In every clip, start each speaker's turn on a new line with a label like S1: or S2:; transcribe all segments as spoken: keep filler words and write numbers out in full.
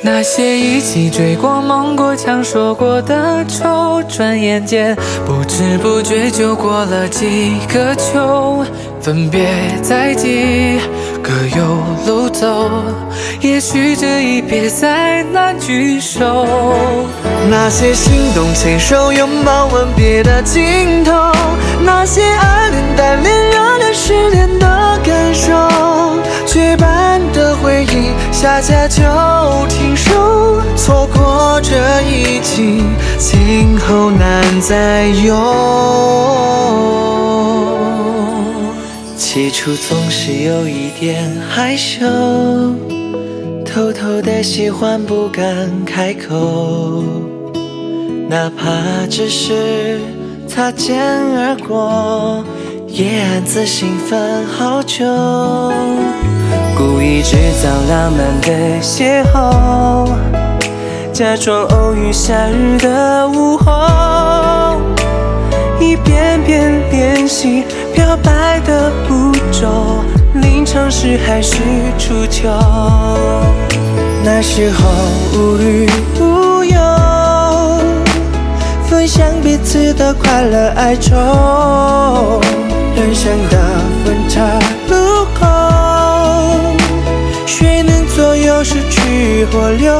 S1: 那些一起追过、梦过、抢说过的愁，转眼间不知不觉就过了几个秋。分别在即，各有路走，也许这一别再难聚首。
S2: 那些心动、牵手、拥抱、吻别的尽头，那些爱恋、单恋、热恋、失恋的感受，绝版的回忆，下架就停手。错过这一季，今后难再有。起初总是有一点害羞，偷偷的喜欢不敢开口，哪怕只是擦肩而过，也暗自兴奋好久。故意制造浪漫的邂逅，假装偶遇夏日的午后，一遍遍练习表白的步骤，临场时还是出糗。那时候无欲无忧，分享彼此的快乐哀愁，人生的分岔路口，谁能左右是去或留？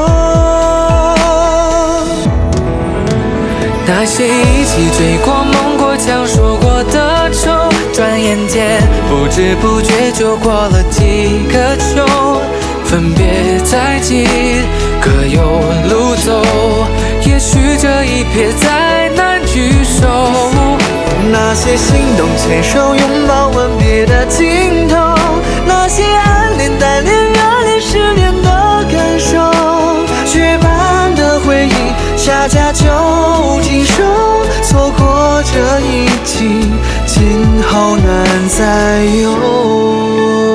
S1: 那些一起追过、梦过、抢说过的愁，转眼间不知不觉就过了几个秋。分别在即，各有路走，也许这一别再难聚首。
S2: 那些心动、牵手、拥抱、吻别的尽头，那些暗恋、单恋、热恋、失恋的感受，绝版的回忆，下架就停手。错过这一季，今后难再有。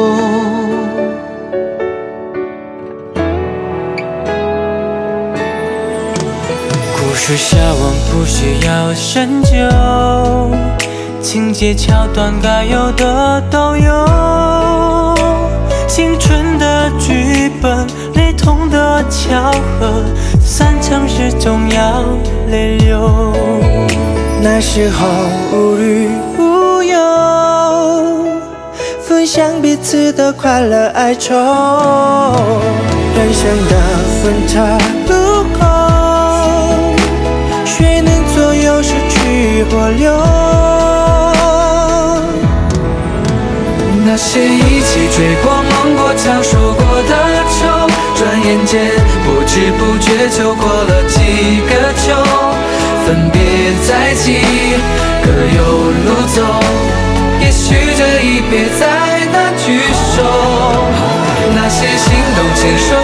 S3: 故事下文不需要深究，情节桥段该有的都有。青春的剧本，雷同的巧合，散场时总要泪流。
S2: 那时候无虑无忧，分享彼此的快乐哀愁，人生的分岔路口，谁能左右是去或留？
S1: 那些一起追过、梦过、抢说过的愁，转眼间不知不觉就过了几个秋。分别在即，各有路走，也许这一别再难聚首。那些心动、牵手、